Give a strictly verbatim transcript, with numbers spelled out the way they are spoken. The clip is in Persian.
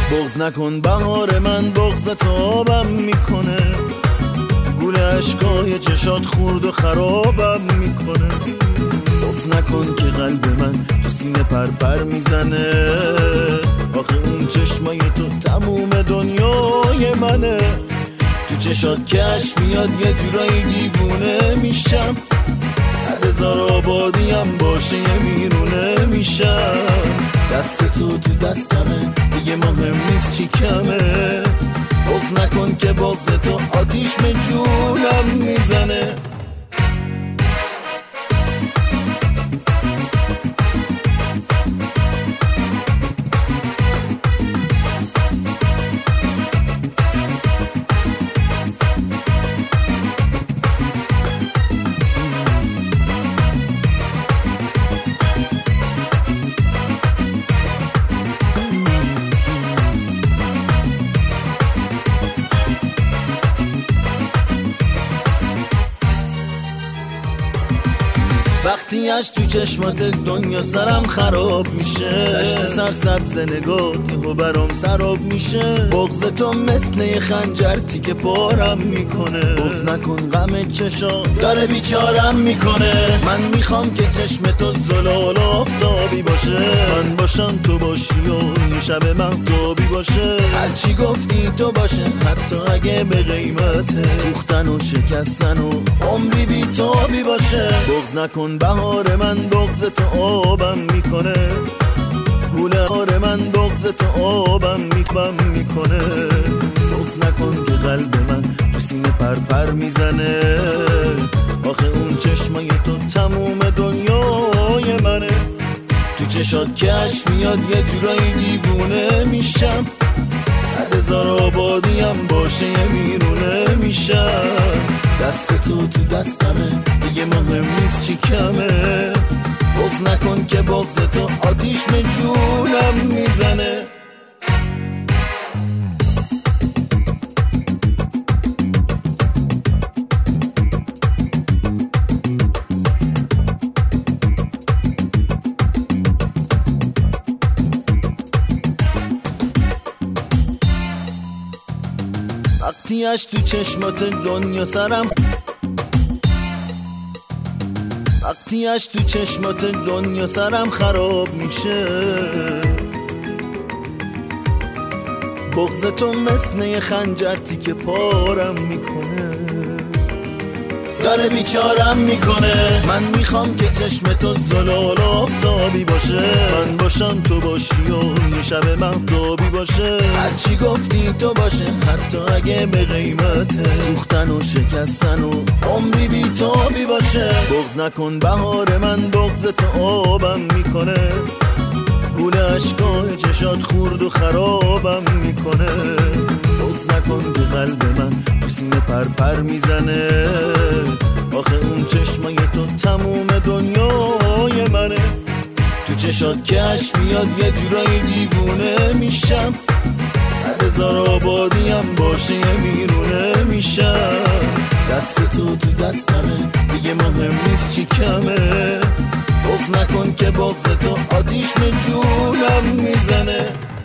بغض نکن بهار من، بغضت آبم میکنه، گول عشقای چشات خورد و خرابم میکنه. بغض نکن که قلب من تو سینه پر پر میزنه، آخه اون چشمای تو تموم دنیای منه. تو چشات کش میاد یه جورایی دیوونه میشم، صد هزار آبادیم باشه یه میرونه میشم. دست تو تو دستمه دیگه مهم نیست چی کمه، بغض نکن که بغض تو آتیش به جونم میزنه. وقتی اش تو چشمات دنیا سرم خراب میشه، دشت سرسبز نگات یهو برام سراب میشه. بغض تو مثل یه خنجر تیکه پارم میکنه، بغض نکن غم چشا داره بیچارم میکنه. من میخوام که چشم تو زلال آفتابی باشه، من باشم تو باشی و یه شب مهتابی باشه. هرچی گفتی تو باشه حتی اگه به قیمت سوختن و شکستن و عمری بی تابی باشه. بغض نکن بهار من، بغض تو آبم میکنه، گوله هار من بغض تو آبم میکنم میکنه. بغض نکن که قلب من تو سینه پر پر میزنه، آخه اون چشمای تو تموم دنیای منه. تو چشات کش میاد یه جورایی دیوونه میشم، صد هزار آبادیم باشه یه میرونه میشم. دست تو تو دستمه دیگه مهم نیست چی کمه، بغض نکن که بغض تو آتیش به جونم میزنه. وقتی اش تو چشمات دنیا سرم وقتی اش تو چشمات دنیا سرم خراب میشه، بغض تو مثل یه خنجر تیکه پارم میکنه، داره بیچارم میکنه. من میخوام که چشم تو زلال آفتابی باشه، من باشم تو باشی و یه شب مهتابی باشه. هرچی گفتی تو باشه حتی اگه به قیمت سوختن و شکستن و عمری بی تابی باشه. بغض نکن بهار من، بغض تو آبم میکنه، گول عشقای چشات خورد و خرابم میکنه. بغض نکن که قلب من تو سینه پر پر میزنه، آخه اون چشمای تو تموم دنیای منه. تو چشات کش میاد یه جورایی دیوونه میشم، صد هزار آبادیم باشه یه میرونه میشم. دست تو تو دستمه دیگه مهم نیست چی کمه، بغض نکن که بغض تو آتیش به جونم میزنه.